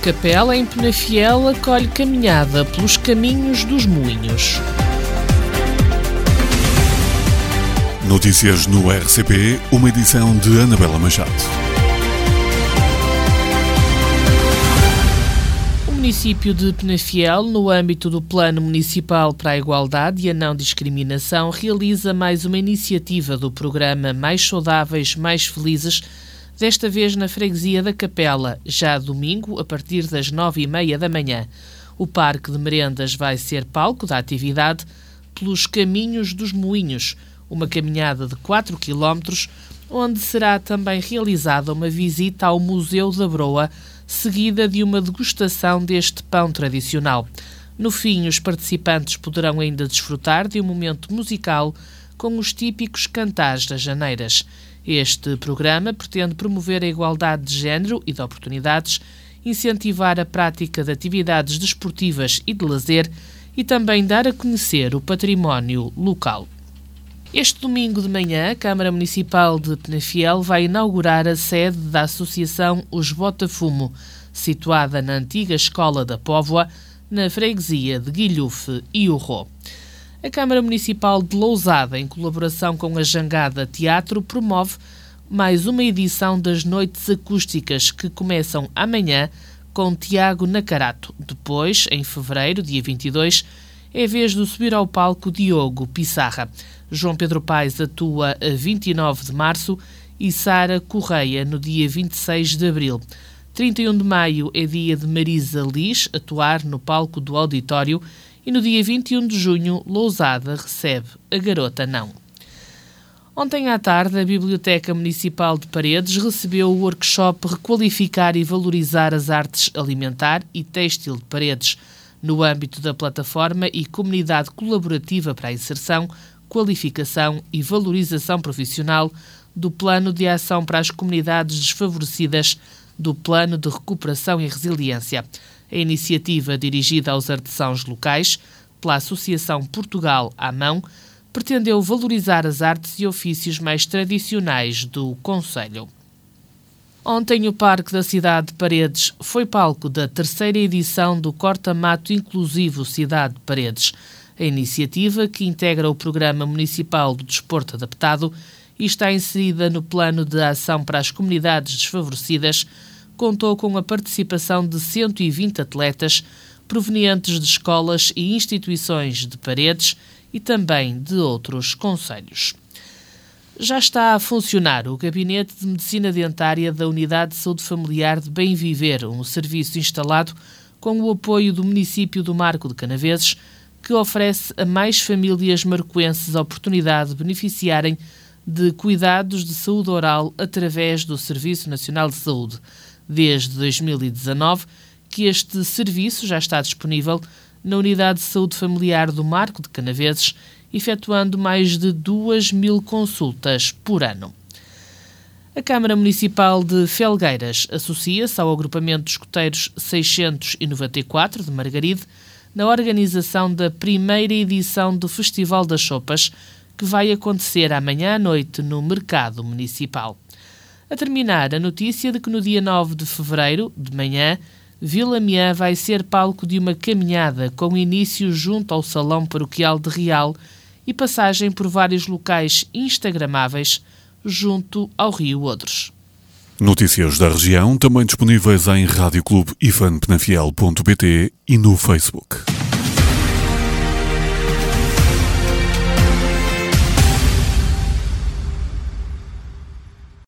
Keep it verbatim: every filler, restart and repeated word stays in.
Capela, em Penafiel, acolhe caminhada pelos caminhos dos moinhos. Notícias no R C P, uma edição de Anabela Machado. O município de Penafiel, no âmbito do Plano Municipal para a Igualdade e a Não Discriminação, realiza mais uma iniciativa do programa Mais Saudáveis, Mais Felizes, desta vez na freguesia da Capela, já domingo, a partir das nove e meia da manhã. O Parque de Merendas vai ser palco da atividade pelos Caminhos dos Moinhos, uma caminhada de quatro quilómetros, onde será também realizada uma visita ao Museu da Broa, seguida de uma degustação deste pão tradicional. No fim, os participantes poderão ainda desfrutar de um momento musical com os típicos cantares das janeiras. Este programa pretende promover a igualdade de género e de oportunidades, incentivar a prática de atividades desportivas e de lazer e também dar a conhecer o património local. Este domingo de manhã, a Câmara Municipal de Penafiel vai inaugurar a sede da Associação Os Botafumo, situada na antiga Escola da Póvoa, na freguesia de Guilhufe e Urró. A Câmara Municipal de Lousada, em colaboração com a Jangada Teatro, promove mais uma edição das Noites Acústicas, que começam amanhã com Tiago Nacarato. Depois, em fevereiro, dia vinte e dois, é vez de subir ao palco Diogo Pissarra. João Pedro Paes atua a vinte e nove de março e Sara Correia no dia vinte e seis de abril. trinta e um de maio é dia de Marisa Liz atuar no palco do auditório e no dia vinte e um de junho Lousada recebe a Garota Não. Ontem à tarde, a Biblioteca Municipal de Paredes recebeu o workshop Requalificar e Valorizar as Artes Alimentar e Têxtil de Paredes, no âmbito da plataforma e comunidade colaborativa para a inserção, qualificação e valorização profissional do Plano de Ação para as Comunidades Desfavorecidas do Plano de Recuperação e Resiliência. A iniciativa, dirigida aos artesãos locais, pela Associação Portugal à Mão, pretendeu valorizar as artes e ofícios mais tradicionais do concelho. Ontem, o Parque da Cidade de Paredes foi palco da terceira edição do Corta-Mato Inclusivo Cidade de Paredes. A iniciativa, que integra o Programa Municipal do Desporto Adaptado e está inserida no Plano de Ação para as Comunidades Desfavorecidas, contou com a participação de cento e vinte atletas provenientes de escolas e instituições de Paredes e também de outros concelhos. Já está a funcionar o Gabinete de Medicina Dentária da Unidade de Saúde Familiar de Bem Viver, um serviço instalado com o apoio do município do Marco de Canaveses, que oferece a mais famílias marcoenses a oportunidade de beneficiarem de cuidados de saúde oral através do Serviço Nacional de Saúde. Desde dois mil e dezanove, que este serviço já está disponível na Unidade de Saúde Familiar do Marco de Canaveses, efetuando mais de duas mil consultas por ano. A Câmara Municipal de Felgueiras associa-se ao agrupamento de escoteiros seiscentos e noventa e quatro de Margaride na organização da primeira edição do Festival das Sopas, que vai acontecer amanhã à noite no Mercado Municipal. A terminar, a notícia de que no dia nove de fevereiro, de manhã, Vila Miã vai ser palco de uma caminhada com início junto ao Salão Paroquial de Real e passagem por vários locais instagramáveis junto ao Rio Odres. Notícias da região, também disponíveis em rádio clube ifan penafiel ponto pt e no Facebook.